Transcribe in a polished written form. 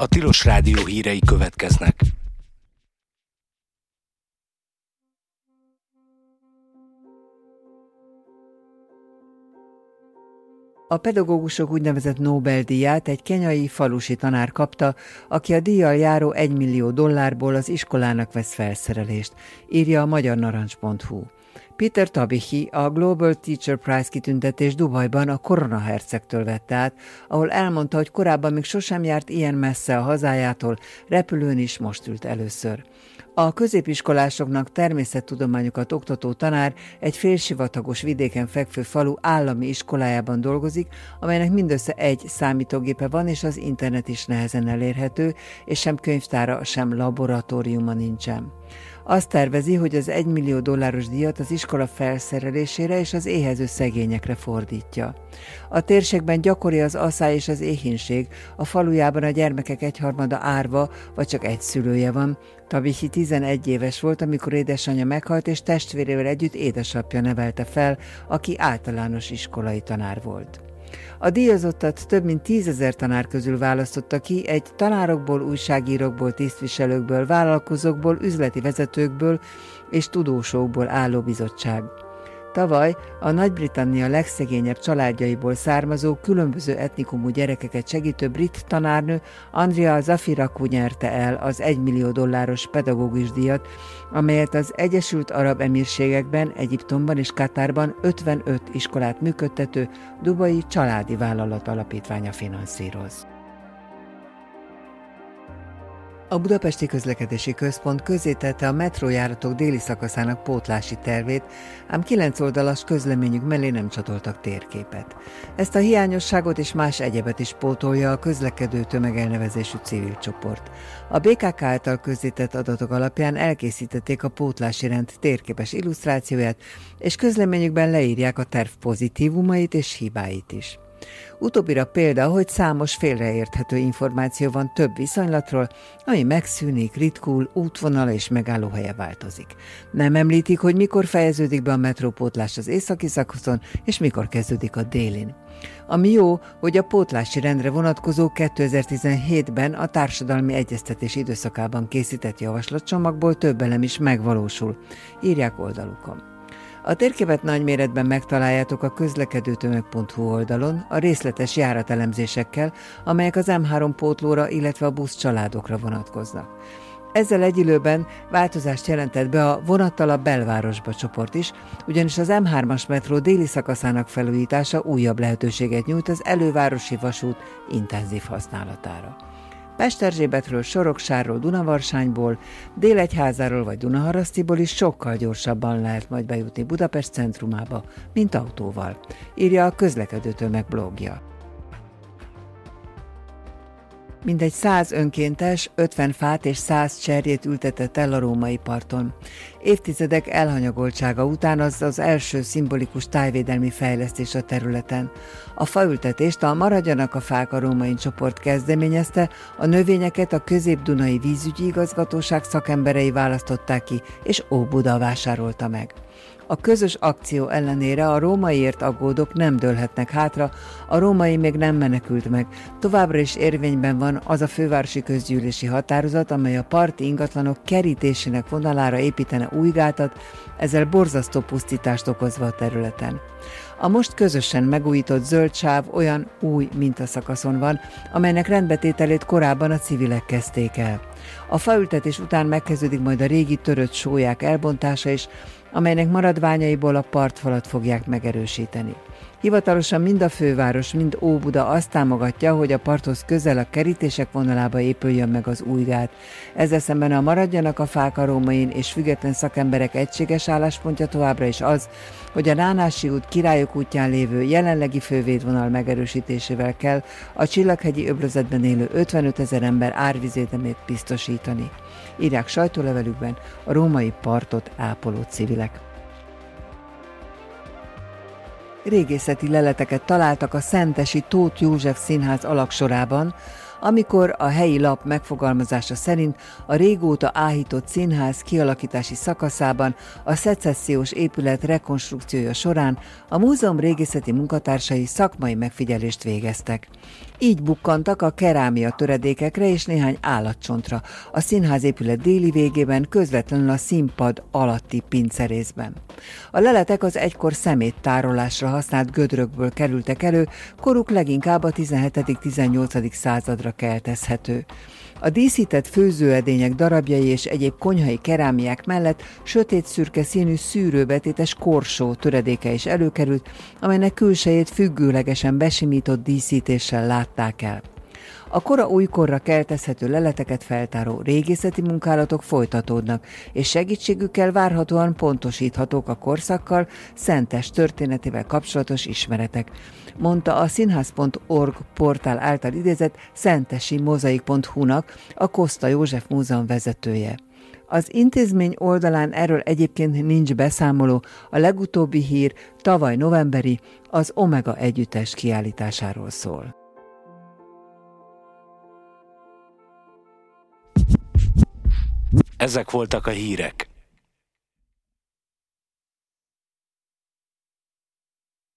A Tilos Rádió hírei következnek. A pedagógusok úgynevezett Nobel-díját egy kenyai falusi tanár kapta, aki a díjjal járó $1 millió az iskolának vesz felszerelést, írja a magyarnarancs.hu. Peter Tabichi a Global Teacher Prize kitüntetés Dubajban a koronahercegtől vette át, ahol elmondta, hogy korábban még sosem járt ilyen messze a hazájától, repülőn is most ült először. A középiskolásoknak természettudományokat oktató tanár egy félsivatagos vidéken fekvő falu állami iskolájában dolgozik, amelynek mindössze egy számítógépe van, és az internet is nehezen elérhető, és sem könyvtára, sem laboratóriuma nincsen. Azt tervezi, hogy az $1 millió díjat az iskola felszerelésére és az éhező szegényekre fordítja. A térségben gyakori az aszály és az éhínség, a falujában a gyermekek egyharmada árva, vagy csak egy szülője van. Tabichi 11 éves volt, amikor édesanyja meghalt, és testvérével együtt édesapja nevelte fel, aki általános iskolai tanár volt. A díjazottat több mint 10 000 tanár közül választotta ki egy tanárokból, újságírókból, tisztviselőkből, vállalkozókból, üzleti vezetőkből és tudósokból álló bizottság. Tavaly a Nagy-Britannia legszegényebb családjaiból származó, különböző etnikumú gyerekeket segítő brit tanárnő Andrea Zafiraku nyerte el az $1 millió pedagógus díjat, amelyet az Egyesült Arab Emírségekben, Egyiptomban és Katárban 55 iskolát működtető dubai családi vállalat alapítványa finanszíroz. A Budapesti Közlekedési Központ közzétette a metrójáratok déli szakaszának pótlási tervét, ám 9 oldalas közleményük mellé nem csatoltak térképet. Ezt a hiányosságot és más egyebet is pótolja a közlekedő tömegelnevezésű civil csoport. A BKK által közzétett adatok alapján elkészítették a pótlási rend térképes illusztrációját, és közleményükben leírják a terv pozitívumait és hibáit is. Utóbbira példa, hogy számos félreérthető információ van több viszonylatról, ami megszűnik, ritkul, útvonala és megállóhelye változik. Nem említik, hogy mikor fejeződik be a metrópótlás az északi szakaszon, és mikor kezdődik a délin. Ami jó, hogy a pótlási rendre vonatkozó 2017-ben a társadalmi egyeztetés időszakában készített javaslatcsomagból több elem is megvalósul, írják oldalukon. A térképet nagyméretben megtaláljátok a közlekedőtömeg.hu oldalon a részletes járatelemzésekkel, amelyek az M3 pótlóra, illetve a buszcsaládokra vonatkoznak. Ezzel egy időben változást jelentett be a vonattal a belvárosba csoport is, ugyanis az M3-as metró déli szakaszának felújítása újabb lehetőséget nyújt az elővárosi vasút intenzív használatára. Pesterzsébetről, Soroksárról, Dunavarsányból, Délegyházáról vagy Dunaharasztiból is sokkal gyorsabban lehet majd bejutni Budapest centrumába, mint autóval, írja a közlekedőtömeg blogja. Mindegy 100 önkéntes 50 fát és 100 cserjét ültetett el a római parton. Évtizedek elhanyagoltsága után az első szimbolikus tájvédelmi fejlesztés a területen. A faültetést a Maradjanak a fák a római csoport kezdeményezte, a növényeket a Közép-Dunai Vízügyi Igazgatóság szakemberei választották ki, és Óbuda vásárolta meg. A közös akció ellenére a rómaiért aggódók nem dőlhetnek hátra, a római még nem menekült meg. Továbbra is érvényben van az a fővárosi közgyűlési határozat, amely a parti ingatlanok kerítésének vonalára építene új gátat, ezzel borzasztó pusztítást okozva a területen. A most közösen megújított zöld sáv olyan új mintaszakaszon van, amelynek rendbetételét korábban a civilek kezdték el. A faültetés után megkezdődik majd a régi törött sólyák elbontása is, amelynek maradványaiból a partfalat fogják megerősíteni. Hivatalosan mind a főváros, mind Óbuda azt támogatja, hogy a parthoz közel a kerítések vonalába épüljön meg az új gát. Ezzel szemben a Maradjanak a fák a rómain és független szakemberek egységes álláspontja továbbra is az, hogy a Nánási út Királyok útján lévő jelenlegi fővédvonal megerősítésével kell a Csillaghegyi öblözetben élő 55 000 ember árvízvédelmét biztosítani. Írják sajtólevelükben a római partot ápoló civilek. Régészeti leleteket találtak a szentesi Tóth József Színház alagsorában, amikor a helyi lap megfogalmazása szerint a régóta áhított színház kialakítási szakaszában a szecessziós épület rekonstrukciója során a múzeum régészeti munkatársai szakmai megfigyelést végeztek. Így bukkantak a kerámia töredékekre és néhány állatcsontra a színház épület déli végében, közvetlenül a színpad alatti pincerészben. A leletek az egykor szeméttárolásra használt gödrökből kerültek elő, koruk leginkább a 17.-18. századra keltezhető. A díszített főzőedények darabjai és egyéb konyhai kerámiák mellett sötét-szürke színű szűrőbetétes korsó töredéke is előkerült, amelynek külsejét függőlegesen besimított díszítéssel látták el. A kora újkorra keltezhető leleteket feltáró régészeti munkálatok folytatódnak, és segítségükkel várhatóan pontosíthatók a korszakkal, Szentes történetével kapcsolatos ismeretek, mondta a színház.org portál által idézett szentesi-mozaik.hu-nak a Koszta József Múzeum vezetője. Az intézmény oldalán erről egyébként nincs beszámoló, a legutóbbi hír tavaly novemberi, az Omega együttes kiállításáról szól. Ezek voltak a hírek.